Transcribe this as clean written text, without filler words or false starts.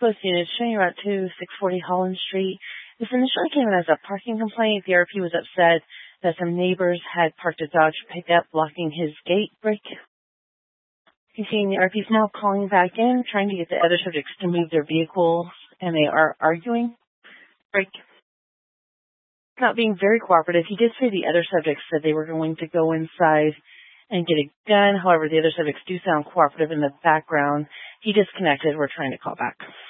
Both units showing route to 640 Holland Street. This initially came in as a parking complaint. The RP was upset that some neighbors had parked a Dodge pickup blocking his gate break. You see, the RP is now calling back in, trying to get the other subjects to move their vehicles, and they are arguing. Break. Not being very cooperative. He did say the other subjects said they were going to go inside and get a gun. However, the other subjects do sound cooperative in the background. He disconnected. We're trying to call back.